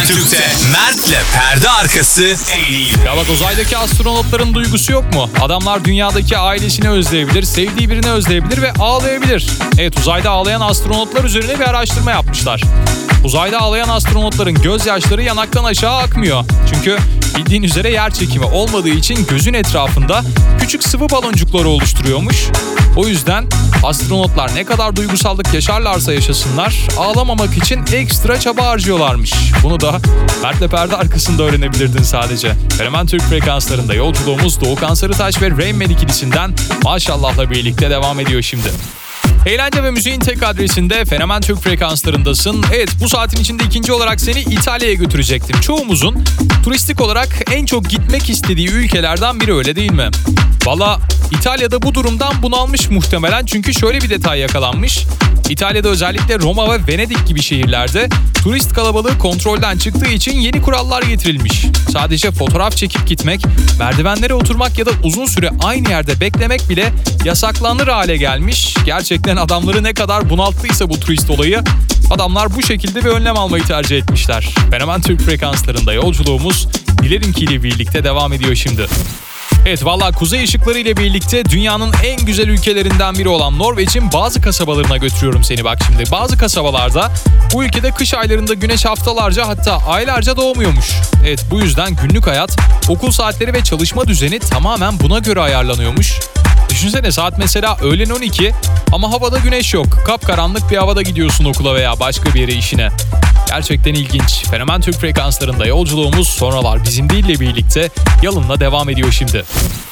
Fenomen Türk'te Mert'le perde arkası en iyi. Ya bak, uzaydaki astronotların duygusu yok mu? Adamlar dünyadaki ailesini özleyebilir, sevdiği birini özleyebilir ve ağlayabilir. Evet, uzayda ağlayan astronotlar üzerine bir araştırma yapmışlar. Uzayda ağlayan astronotların gözyaşları yanaktan aşağı akmıyor. Çünkü bildiğin üzere yer çekimi olmadığı için gözün etrafında küçük sıvı baloncukları oluşturuyormuş. O yüzden astronotlar ne kadar duygusallık yaşarlarsa yaşasınlar, ağlamamak için ekstra çaba harcıyorlarmış. Bunu da Mert'le perde arkasında öğrenebilirdin sadece. Fenomen Türk frekanslarında yolculuğumuz Doğukan Sarıtaş ve Rain Man ikilisinden Maşallah'la birlikte devam ediyor şimdi. Eğlence ve müziğin tek adresinde Fenomen Türk frekanslarındasın. Evet, bu saatin içinde ikinci olarak seni İtalya'ya götürecektim. Çoğumuzun turistik olarak en çok gitmek istediği ülkelerden biri, öyle değil mi? Valla İtalya'da bu durumdan bunalmış muhtemelen, çünkü şöyle bir detay yakalanmış. İtalya'da özellikle Roma ve Venedik gibi şehirlerde turist kalabalığı kontrolden çıktığı için yeni kurallar getirilmiş. Sadece fotoğraf çekip gitmek, merdivenlere oturmak ya da uzun süre aynı yerde beklemek bile yasaklanır hale gelmiş. Gerçekten adamları ne kadar bunalttıysa bu turist olayı, adamlar bu şekilde bir önlem almayı tercih etmişler. Fenomen Türk frekanslarında yolculuğumuz Dilerim ile birlikte devam ediyor şimdi. Evet, valla kuzey ışıkları ile birlikte dünyanın en güzel ülkelerinden biri olan Norveç'in bazı kasabalarına götürüyorum seni bak şimdi. Bazı kasabalarda bu ülkede kış aylarında güneş haftalarca, hatta aylarca doğmuyormuş. Evet, bu yüzden günlük hayat, okul saatleri ve çalışma düzeni tamamen buna göre ayarlanıyormuş. Düşünsene, saat mesela öğlen 12 ama havada güneş yok. Kapkaranlık bir havada gidiyorsun okula veya başka bir yere işine. Gerçekten ilginç. Fenomen Türk frekanslarında yolculuğumuz Sonralar Bizim Değil'le birlikte Yalın'la devam ediyor şimdi.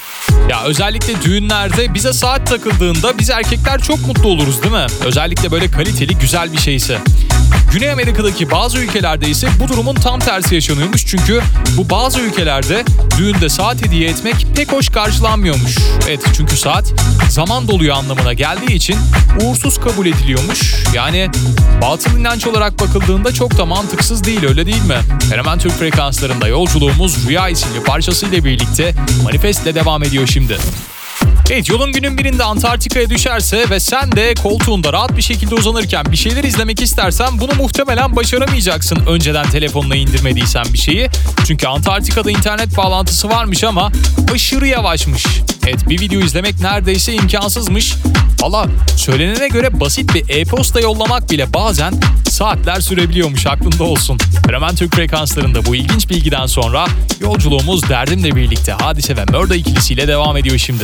Ya özellikle düğünlerde bize saat takıldığında biz erkekler çok mutlu oluruz, değil mi? Özellikle böyle kaliteli, güzel bir şeyse. Güney Amerika'daki bazı ülkelerde ise bu durumun tam tersi yaşanıyormuş. Çünkü bu bazı ülkelerde düğünde saat hediye etmek pek hoş karşılanmıyormuş. Evet, çünkü saat zaman doluyor anlamına geldiği için uğursuz kabul ediliyormuş. Yani batıl inanç olarak bakıldığında çok da mantıksız değil, öyle değil mi? Fenomen Türk frekanslarında yolculuğumuz Rüya isimli parçasıyla birlikte Manifest'le devam ediyor şimdi. Evet, yolun günün birinde Antarktika'ya düşerse ve sen de koltuğunda rahat bir şekilde uzanırken bir şeyler izlemek istersen bunu muhtemelen başaramayacaksın önceden telefonuna indirmediysen bir şeyi. Çünkü Antarktika'da internet bağlantısı varmış ama aşırı yavaşmış. Evet, bir video izlemek neredeyse imkansızmış. Valla söylenene göre basit bir e-posta yollamak bile bazen saatler sürebiliyormuş, aklında olsun. Fenomen Türk frekanslarında bu ilginç bilgiden sonra yolculuğumuz Derdim'le birlikte Hadise ve Mörda ikilisiyle devam ediyor şimdi.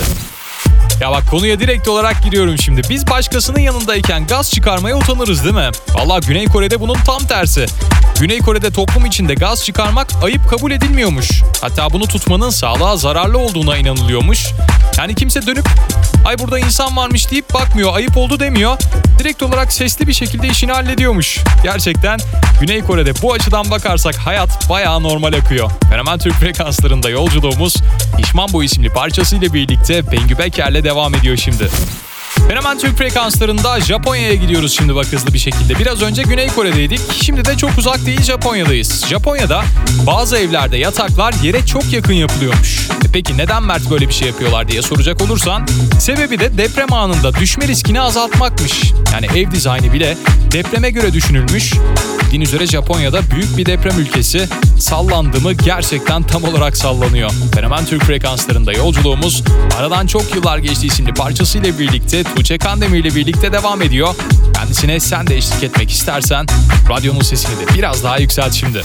Ya bak, konuya direkt olarak giriyorum şimdi. Biz başkasının yanındayken gaz çıkarmaya utanırız, değil mi? Valla Güney Kore'de bunun tam tersi. Güney Kore'de toplum içinde gaz çıkarmak ayıp kabul edilmiyormuş. Hatta bunu tutmanın sağlığa zararlı olduğuna inanılıyormuş. Yani kimse dönüp "ay burada insan varmış" deyip bakmıyor, ayıp oldu demiyor. Direkt olarak sesli bir şekilde işini hallediyormuş. Gerçekten Güney Kore'de bu açıdan bakarsak hayat bayağı normal akıyor. Fenomen Türk frekanslarında yolculuğumuz İşman Bu isimli parçasıyla birlikte Bengü Beker'le devam ediyor şimdi. Fenomen Türk frekanslarında Japonya'ya gidiyoruz şimdi bak, hızlı bir şekilde. Biraz önce Güney Kore'deydik. Şimdi de çok uzak değil, Japonya'dayız. Japonya'da bazı evlerde yataklar yere çok yakın yapılıyormuş. Peki neden Mert böyle bir şey yapıyorlar diye soracak olursan, sebebi de deprem anında düşme riskini azaltmakmış. Yani ev dizaynı bile depreme göre düşünülmüş. Bildiğin üzere Japonya'da büyük bir deprem ülkesi. Sallandı mı gerçekten tam olarak sallanıyor. Fenomen Türk frekanslarında yolculuğumuz aradan çok yıllar geçtiği isimli parçasıyla birlikte Tuğçe Kandemir ile birlikte devam ediyor. Kendisine sen de eşlik etmek istersen radyonun sesini de biraz daha yükselt şimdi.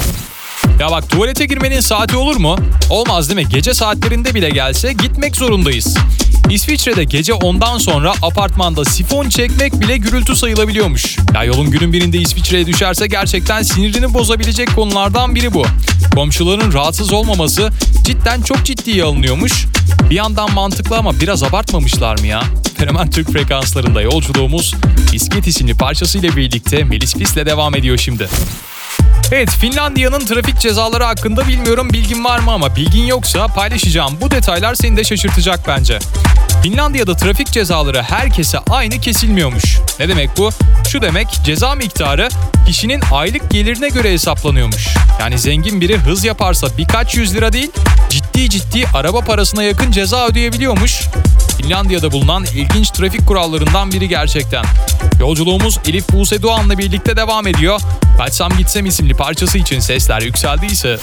Ya bak, tuvalete girmenin saati olur mu? Olmaz değil mi? Gece saatlerinde bile gelse gitmek zorundayız. İsviçre'de gece 10'dan sonra apartmanda sifon çekmek bile gürültü sayılabiliyormuş. Ya yolun günün birinde İsviçre'ye düşerse gerçekten sinirini bozabilecek konulardan biri bu. Komşuların rahatsız olmaması cidden çok ciddiye alınıyormuş. Bir yandan mantıklı ama biraz abartmamışlar mı ya? Fenomen Türk frekanslarında yolculuğumuz İsket isimli parçasıyla birlikte Melis Fis'le devam ediyor şimdi. Evet, Finlandiya'nın trafik cezaları hakkında bilgin var mı, ama bilgin yoksa paylaşacağım bu detaylar seni de şaşırtacak bence. Finlandiya'da trafik cezaları herkese aynı kesilmiyormuş. Ne demek bu? Şu demek, ceza miktarı kişinin aylık gelirine göre hesaplanıyormuş. Yani zengin biri hız yaparsa birkaç yüz lira değil, ciddi araba parasına yakın ceza ödeyebiliyormuş. Finlandiya'da bulunan ilginç trafik kurallarından biri gerçekten. Yolculuğumuz Elif Buse Doğan'la birlikte devam ediyor. Kaçsam Gitsem isimli parçası için sesler yükseldiyse...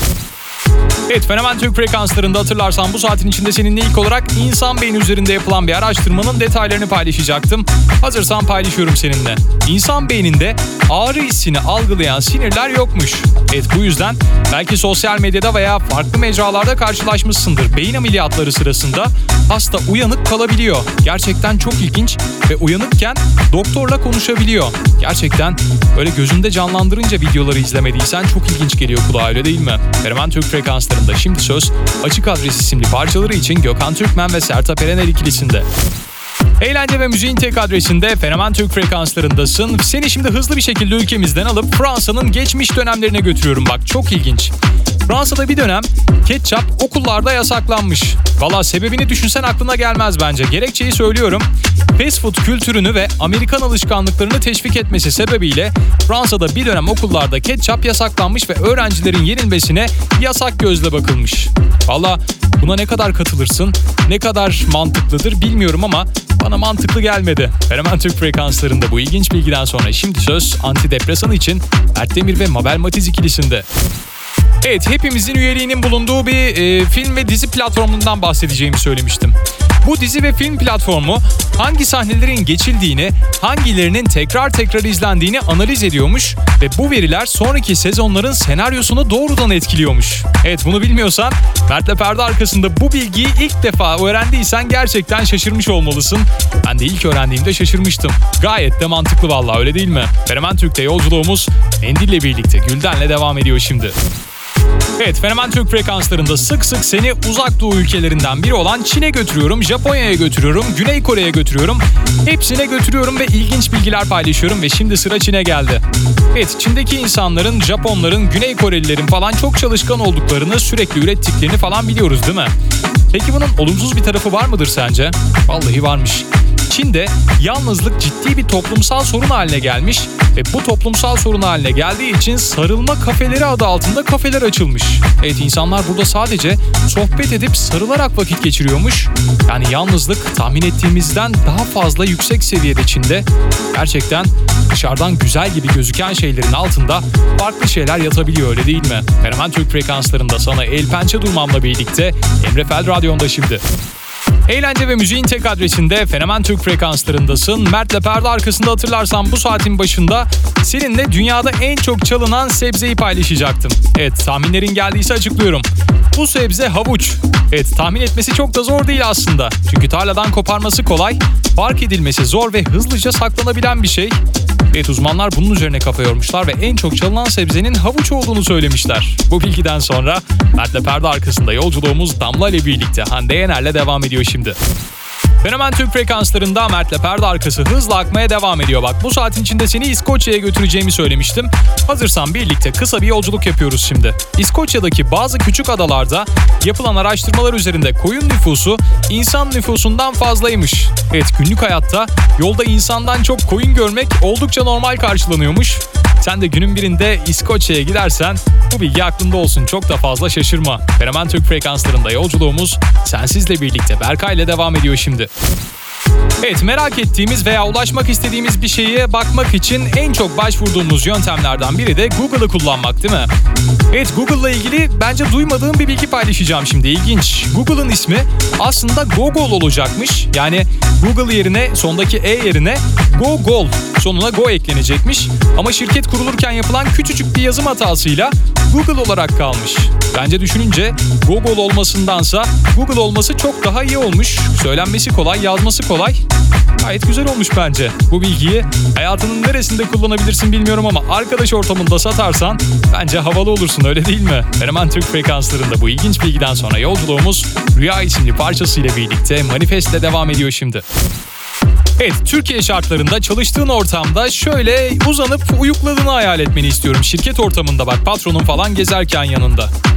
Evet, Fenomen Türk frekanslarında hatırlarsan bu saatin içinde seninle ilk olarak insan beyni üzerinde yapılan bir araştırmanın detaylarını paylaşacaktım. Hazırsan paylaşıyorum seninle. İnsan beyninde ağrı hissini algılayan sinirler yokmuş. Evet, bu yüzden belki sosyal medyada veya farklı mecralarda karşılaşmışsındır. Beyin ameliyatları sırasında hasta uyanık kalabiliyor. Gerçekten çok ilginç ve uyanıkken doktorla konuşabiliyor. Gerçekten öyle gözünde canlandırınca videoları izlemediysen çok ilginç geliyor kulağa, öyle değil mi? Fenomen Türk frekanslarında şimdi söz Açık Adres isimli parçaları için Gökhan Türkmen ve Sertab Erener ikilisinde. Eğlence ve müziğin tek adresinde Fenomen Türk frekanslarındasın. Seni şimdi hızlı bir şekilde ülkemizden alıp Fransa'nın geçmiş dönemlerine götürüyorum. Bak, çok ilginç. Fransa'da bir dönem ketçap okullarda yasaklanmış. Valla sebebini düşünsen aklına gelmez bence. Gerekçeyi söylüyorum. Fast food kültürünü ve Amerikan alışkanlıklarını teşvik etmesi sebebiyle Fransa'da bir dönem okullarda ketçap yasaklanmış ve öğrencilerin yenilmesine yasak gözle bakılmış. Valla buna ne kadar katılırsın, ne kadar mantıklıdır bilmiyorum ama bana mantıklı gelmedi. Fenomen Türk frekanslarında bu ilginç bilgiden sonra şimdi söz antidepresan için Mert Demir ve Mabel Matiz ikilisinde. Evet, hepimizin üyeliğinin bulunduğu bir film ve dizi platformundan bahsedeceğimi söylemiştim. Bu dizi ve film platformu hangi sahnelerin geçildiğini, hangilerinin tekrar izlendiğini analiz ediyormuş ve bu veriler sonraki sezonların senaryosunu doğrudan etkiliyormuş. Evet, bunu bilmiyorsan Mert'le perde arkasında bu bilgiyi ilk defa öğrendiysen gerçekten şaşırmış olmalısın. Ben de ilk öğrendiğimde şaşırmıştım. Gayet de mantıklı vallahi, öyle değil mi? Fenomen Türk'te yolculuğumuz Mendil'le birlikte Gülden'le devam ediyor şimdi. Evet, Fenomen Türk frekanslarında sık sık seni uzak doğu ülkelerinden biri olan Çin'e götürüyorum, Japonya'ya götürüyorum, Güney Kore'ye götürüyorum. Hepsine götürüyorum ve ilginç bilgiler paylaşıyorum ve şimdi sıra Çin'e geldi. Evet, Çin'deki insanların, Japonların, Güney Korelilerin falan çok çalışkan olduklarını, sürekli ürettiklerini falan biliyoruz değil mi? Peki bunun olumsuz bir tarafı var mıdır sence? Vallahi varmış. Çin'de yalnızlık ciddi bir toplumsal sorun haline gelmiş ve bu toplumsal sorun haline geldiği için sarılma kafeleri adı altında kafeler açılmış. Evet, insanlar burada sadece sohbet edip sarılarak vakit geçiriyormuş. Yani yalnızlık tahmin ettiğimizden daha fazla yüksek seviyede Çin'de. Gerçekten dışarıdan güzel gibi gözüken şeylerin altında farklı şeyler yatabiliyor, öyle değil mi? Fenomen Türk frekanslarında sana el pençe durmamla birlikte Emre Fel Radyo'nda şimdi. Eğlence ve müziğin tek adresinde Fenomen Türk frekanslarındasın. Mert'le perde arkasında hatırlarsan bu saatin başında seninle dünyada en çok çalınan sebzeyi paylaşacaktım. Evet, tahminlerin geldiyse açıklıyorum. Bu sebze havuç. Evet, tahmin etmesi çok da zor değil aslında. Çünkü tarladan koparması kolay, fark edilmesi zor ve hızlıca saklanabilen bir şey. Evet, uzmanlar bunun üzerine kafa yormuşlar ve en çok çalınan sebzenin havuç olduğunu söylemişler. Bu bilgiden sonra Mert'le perde arkasında yolculuğumuz Damla ile birlikte Hande Yener'le devam ediyor şimdi. Fenomen Türk frekanslarında Mert'le perde arkası hızla akmaya devam ediyor. Bak, bu saatin içinde seni İskoçya'ya götüreceğimi söylemiştim. Hazırsan birlikte kısa bir yolculuk yapıyoruz şimdi. İskoçya'daki bazı küçük adalarda yapılan araştırmalar üzerinde koyun nüfusu insan nüfusundan fazlaymış. Evet, günlük hayatta yolda insandan çok koyun görmek oldukça normal karşılanıyormuş. Sen de günün birinde İskoçya'ya gidersen bu bilgi aklında olsun, çok da fazla şaşırma. Fenomen Türk frekanslarında yolculuğumuz Sensiz'le birlikte Berkay'la devam ediyor şimdi. Evet, merak ettiğimiz veya ulaşmak istediğimiz bir şeye bakmak için en çok başvurduğumuz yöntemlerden biri de Google'ı kullanmak, değil mi? Evet, Google'la ilgili bence duymadığım bir bilgi paylaşacağım şimdi. İlginç. Google'ın ismi aslında Gogol olacakmış. Yani Google yerine, sondaki E yerine Gogol, sonuna Go eklenecekmiş. Ama şirket kurulurken yapılan küçücük bir yazım hatasıyla Google olarak kalmış. Bence düşününce Gogol olmasındansa Google olması çok daha iyi olmuş. Söylenmesi kolay, yazması kolay. Gayet güzel olmuş bence. Bu bilgiyi hayatının neresinde kullanabilirsin bilmiyorum ama arkadaş ortamında satarsan bence havalı olursun, öyle değil mi? Fenomen Türk frekanslarında bu ilginç bilgiden sonra yolculuğumuz Rüya isimli parçasıyla birlikte Manifest'le devam ediyor şimdi. Evet, Türkiye şartlarında çalıştığın ortamda şöyle uzanıp uyukladığını hayal etmeni istiyorum. Şirket ortamında bak, patronun falan gezerken yanında.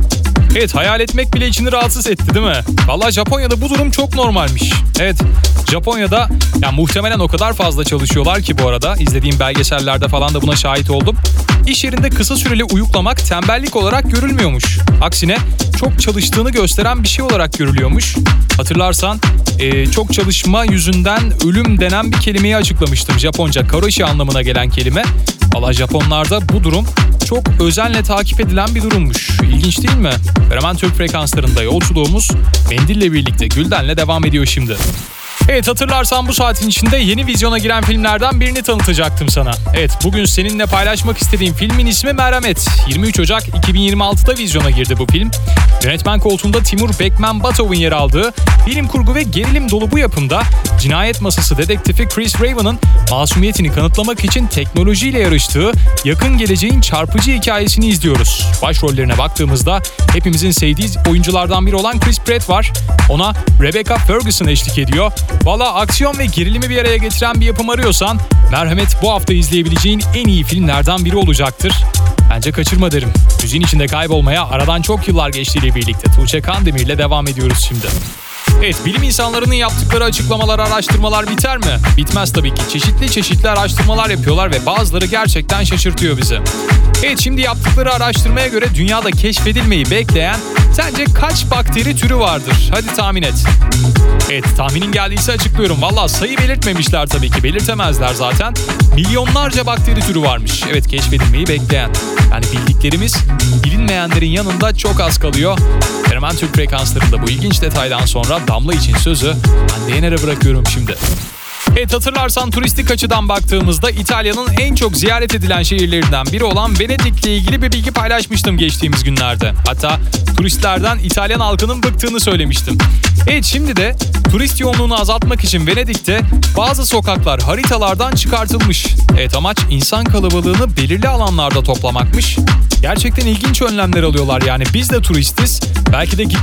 Evet, hayal etmek bile içini rahatsız etti değil mi? Vallahi Japonya'da bu durum çok normalmiş. Evet, Japonya'da yani muhtemelen o kadar fazla çalışıyorlar ki bu arada. İzlediğim belgesellerde falan da buna şahit oldum. İş yerinde kısa süreli uyuklamak tembellik olarak görülmüyormuş. Aksine çok çalıştığını gösteren bir şey olarak görülüyormuş. Hatırlarsan çok çalışma yüzünden ölüm denen bir kelimeyi açıklamıştım. Japonca karoshi anlamına gelen kelime. Valla Japonlarda bu durum çok özenle takip edilen bir durummuş. İlginç değil mi? Fenomen Türk frekanslarında yolculuğumuz Mendil'le birlikte Gülden'le devam ediyor şimdi. Evet, hatırlarsan bu saatin içinde yeni vizyona giren filmlerden birini tanıtacaktım sana. Evet, bugün seninle paylaşmak istediğim filmin ismi Merhamet. 23 Ocak 2026'da vizyona girdi bu film. Yönetmen koltuğunda Timur Bekmambetow'un yer aldığı bilim kurgu ve gerilim dolu bu yapımda cinayet masası dedektifi Chris Raven'ın masumiyetini kanıtlamak için teknolojiyle yarıştığı yakın geleceğin çarpıcı hikayesini izliyoruz. Başrollerine baktığımızda hepimizin sevdiği oyunculardan biri olan Chris Pratt var. Ona Rebecca Ferguson eşlik ediyor. Valla aksiyon ve gerilimi bir araya getiren bir yapım arıyorsan Merhamet bu hafta izleyebileceğin en iyi filmlerden biri olacaktır. Bence kaçırma derim. Müziğin içinde kaybolmaya aradan çok yıllar geçtiğiyle birlikte Tuğçe Kandemir'le devam ediyoruz şimdi. Evet, bilim insanlarının yaptıkları açıklamalar, araştırmalar biter mi? Bitmez tabii ki. Çeşitli araştırmalar yapıyorlar ve bazıları gerçekten şaşırtıyor bizi. Evet, şimdi yaptıkları araştırmaya göre dünyada keşfedilmeyi bekleyen sence kaç bakteri türü vardır? Hadi tahmin et. Evet, tahminin geldiyse açıklıyorum. Valla sayı belirtmemişler tabii ki. Belirtemezler zaten. Milyonlarca bakteri türü varmış. Evet, keşfedilmeyi bekleyen. Yani bildiklerimiz bilinmeyenlerin yanında çok az kalıyor. Fenomen Türk frekanslarında bu ilginç detaydan sonra Damla için sözü Hande Yener'e bırakıyorum şimdi. Evet, hatırlarsan turistik açıdan baktığımızda İtalya'nın en çok ziyaret edilen şehirlerinden biri olan Venedik'le ilgili bir bilgi paylaşmıştım geçtiğimiz günlerde. Hatta turistlerden İtalyan halkının bıktığını söylemiştim. Evet, şimdi de turist yoğunluğunu azaltmak için Venedik'te bazı sokaklar haritalardan çıkartılmış. Evet, amaç insan kalabalığını belirli alanlarda toplamakmış. Gerçekten ilginç önlemler alıyorlar yani. Biz de turistiz. Belki de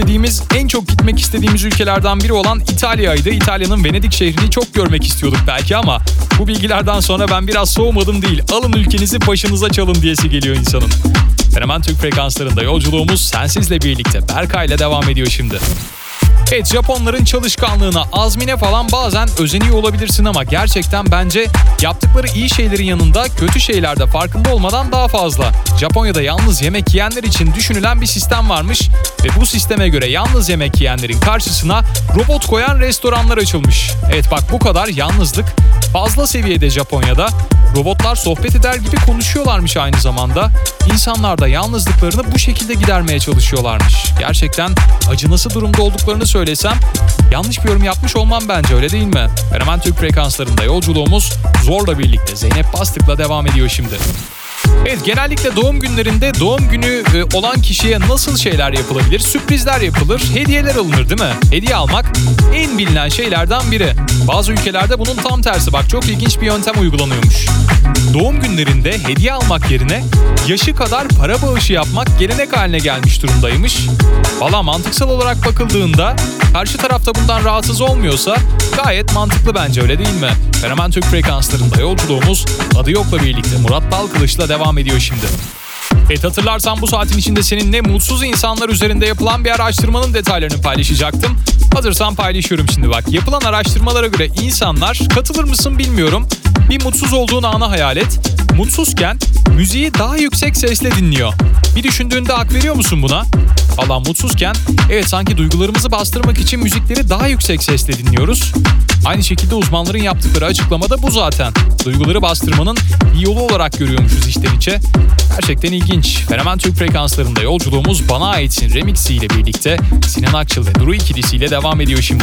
en çok gitmek istediğimiz ülkelerden biri olan İtalya'ydı. İtalya'nın Venedik şehrini çok görmek istiyorduk belki ama bu bilgilerden sonra ben biraz soğumadım değil. Alın ülkenizi başınıza çalın diyesi geliyor insanın. Fenomen Türk frekanslarında yolculuğumuz Sensiz'le birlikte Berkay'la devam ediyor şimdi. Evet, Japonların çalışkanlığına, azmine falan bazen özeniyor olabilirsin ama gerçekten bence yaptıkları iyi şeylerin yanında kötü şeylerde farkında olmadan daha fazla. Japonya'da yalnız yemek yiyenler için düşünülen bir sistem varmış ve bu sisteme göre yalnız yemek yiyenlerin karşısına robot koyan restoranlar açılmış. Evet bak, bu kadar yalnızlık fazla seviyede Japonya'da. Robotlar sohbet eder gibi konuşuyorlarmış aynı zamanda. İnsanlar da yalnızlıklarını bu şekilde gidermeye çalışıyorlarmış. Gerçekten acınası durumda olduklarını söylesem yanlış bir yorum yapmış olmam bence, öyle değil mi? Fenomen Türk frekanslarında yolculuğumuz Zor'la birlikte Zeynep Bastık'la devam ediyor şimdi. Evet, genellikle doğum günlerinde doğum günü olan kişiye nasıl şeyler yapılabilir? Sürprizler yapılır, hediyeler alınır değil mi? Hediye almak en bilinen şeylerden biri. Bazı ülkelerde bunun tam tersi, bak çok ilginç bir yöntem uygulanıyormuş. Doğum günlerinde hediye almak yerine yaşı kadar para bağışı yapmak gelenek haline gelmiş durumdaymış. Valla mantıksal olarak bakıldığında karşı tarafta bundan rahatsız olmuyorsa gayet mantıklı bence, öyle değil mi? Fenomen Türk frekanslarında yolculuğumuz Adı Yok'la birlikte Murat Dalkılıç'la devam ediyor şimdi. Evet, hatırlarsan bu saatin içinde seninle mutsuz insanlar üzerinde yapılan bir araştırmanın detaylarını paylaşacaktım. Hazırsan paylaşıyorum şimdi bak. Yapılan araştırmalara göre insanlar, katılır mısın bilmiyorum, bir mutsuz olduğun anı hayal et. Mutsuzken müziği daha yüksek sesle dinliyor. Bir düşündüğünde hak veriyor musun buna? Valla mutsuzken evet sanki duygularımızı bastırmak için müzikleri daha yüksek sesle dinliyoruz. Aynı şekilde uzmanların yaptıkları açıklamada bu zaten. Duyguları bastırmanın bir yolu olarak görüyormuşuz içten içe. Gerçekten ilginç. Fenomen Türk frekanslarında yolculuğumuz Bana Ait'in remixiyle birlikte Sinan Akçıl ve Duru ikilisiyle devam ediyor şimdi.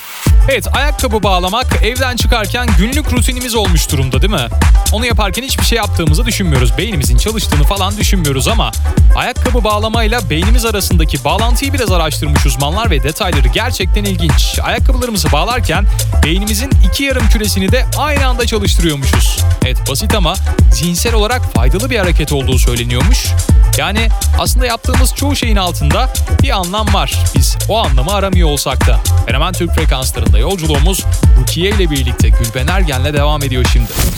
Evet, ayakkabı bağlamak evden çıkarken günlük rutinimiz olmuş durumda değil mi? Onu yaparken hiçbir şey yaptığımızı düşünmüyoruz. Beynimizin çalıştığını falan düşünmüyoruz ama ayakkabı bağlamayla beynimiz arasındaki bağlantıyı biraz araştırmış uzmanlar ve detayları gerçekten ilginç. Ayakkabılarımızı bağlarken beynimizin iki yarım küresini de aynı anda çalıştırıyormuşuz. Evet, basit ama zihinsel olarak faydalı bir hareket olduğu söyleniyormuş. Yani aslında yaptığımız çoğu şeyin altında bir anlam var. Biz o anlamı aramıyor olsak da. Fenomen Türk frekanslarında yolculuğumuz Rukiye ile birlikte Gülben Ergen'le devam ediyor şimdi.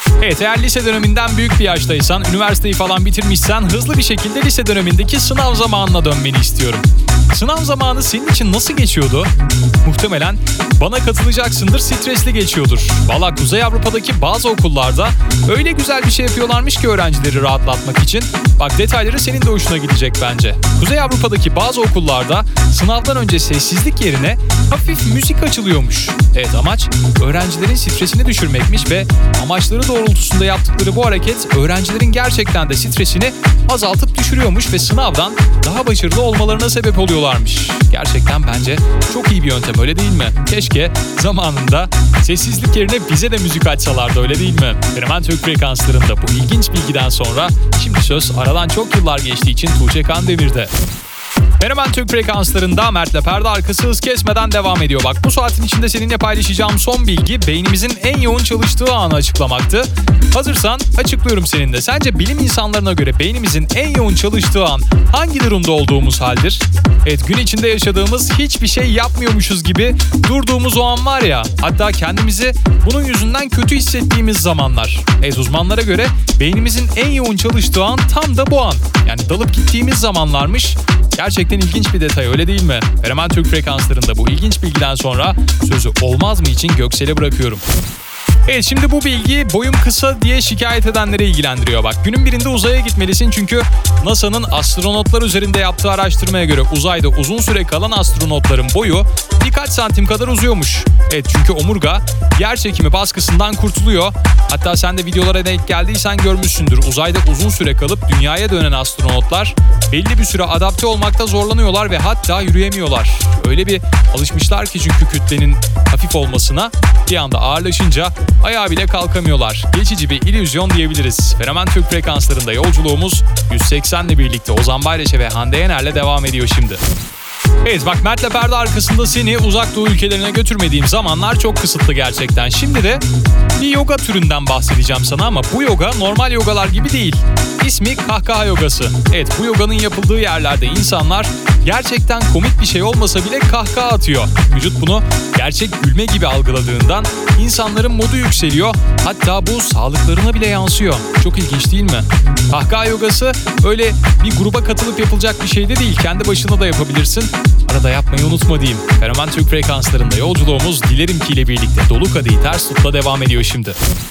Evet, eğer lise döneminden büyük bir yaştaysan, üniversiteyi falan bitirmişsen hızlı bir şekilde lise dönemindeki sınav zamanına dönmeni istiyorum. Sınav zamanı senin için nasıl geçiyordu? Muhtemelen bana katılacaksındır, stresli geçiyordur. Valla Kuzey Avrupa'daki bazı okullarda öyle güzel bir şey yapıyorlarmış ki öğrencileri rahatlatmak için. Bak, detayları senin de hoşuna gidecek bence. Kuzey Avrupa'daki bazı okullarda sınavdan önce sessizlik yerine hafif müzik açılıyormuş. Evet, amaç öğrencilerin stresini düşürmekmiş ve amaçları doğrultusunda yaptıkları bu hareket öğrencilerin gerçekten de stresini azaltıp düşürüyormuş ve sınavdan daha başarılı olmalarına sebep oluyorlarmış. Gerçekten bence çok iyi bir yöntem, öyle değil mi? Keşke zamanında sessizlik yerine bize de müzik açsalardı, öyle değil mi? Fenomen Türk frekanslarında bu ilginç bilgiden sonra şimdi söz aradan çok yıllar geçtiği için Tuğçe Kandemir'de. Fenomen Türk frekanslarında Mert'le perde arkası hız kesmeden devam ediyor. Bak, bu saatin içinde seninle paylaşacağım son bilgi beynimizin en yoğun çalıştığı anı açıklamaktı. Hazırsan açıklıyorum seninle. Sence bilim insanlarına göre beynimizin en yoğun çalıştığı an hangi durumda olduğumuz haldir? Evet, gün içinde yaşadığımız hiçbir şey yapmıyormuşuz gibi durduğumuz o an var ya, hatta kendimizi bunun yüzünden kötü hissettiğimiz zamanlar. Evet, uzmanlara göre beynimizin en yoğun çalıştığı an tam da bu an. Yani dalıp gittiğimiz zamanlarmış. Gerçekten ilginç bir detay, öyle değil mi? Fenomen Türk frekanslarında bu ilginç bilgiden sonra sözü olmaz mı için Göksel'e bırakıyorum. Evet, şimdi bu bilgi boyum kısa diye şikayet edenleri ilgilendiriyor. Bak, günün birinde uzaya gitmelisin çünkü NASA'nın astronotlar üzerinde yaptığı araştırmaya göre uzayda uzun süre kalan astronotların boyu birkaç santim kadar uzuyormuş. Evet, çünkü omurga yer çekimi baskısından kurtuluyor. Hatta sen de videolara denk geldiysen görmüşsündür. Uzayda uzun süre kalıp dünyaya dönen astronotlar belli bir süre adapte olmakta zorlanıyorlar ve hatta yürüyemiyorlar. Öyle bir alışmışlar ki çünkü kütlenin hafif olmasına, bir anda ağırlaşınca ayağa bile kalkamıyorlar. Geçici bir illüzyon diyebiliriz. Fenomen Türk frekanslarında yolculuğumuz 180 ile birlikte Ozan Bayraş'a ve Hande Yener'le devam ediyor şimdi. Evet, bak, Mert'le perde arkasında seni uzak doğu ülkelerine götürmediğim zamanlar çok kısıtlı gerçekten. Şimdi de bir yoga türünden bahsedeceğim sana ama bu yoga normal yogalar gibi değil. İsmi kahkaha yogası. Evet, bu yoganın yapıldığı yerlerde insanlar gerçekten komik bir şey olmasa bile kahkaha atıyor. Vücut bunu gerçek gülme gibi algıladığından insanların modu yükseliyor. Hatta bu sağlıklarına bile yansıyor. Çok ilginç değil mi? Kahkaha yogası öyle bir gruba katılıp yapılacak bir şey de değil. Kendi başına da yapabilirsin. Arada yapmayı unutma diyeyim. Fenomen Türk frekanslarında yolculuğumuz Dilerim Ki ile birlikte Dolu Kadehi Ters Tut'la devam ediyor şimdi.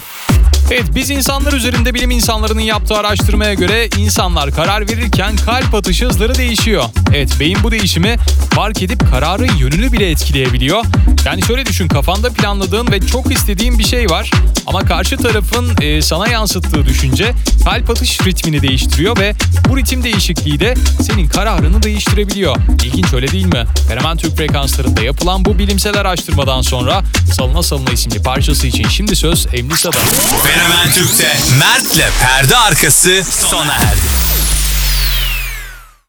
Evet, biz insanlar üzerinde bilim insanlarının yaptığı araştırmaya göre insanlar karar verirken kalp atış hızları değişiyor. Evet, beyin bu değişimi fark edip kararın yönünü bile etkileyebiliyor. Yani şöyle düşün, kafanda planladığın ve çok istediğin bir şey var ama karşı tarafın sana yansıttığı düşünce kalp atış ritmini değiştiriyor ve bu ritim değişikliği de senin kararını değiştirebiliyor. İlginç, öyle değil mi? Fenomen Türk frekanslarında yapılan bu bilimsel araştırmadan sonra Salına Salına isimli parçası için şimdi söz Emlisa'da. Fenomen Türk'te Mert'le perde arkası sona erdi.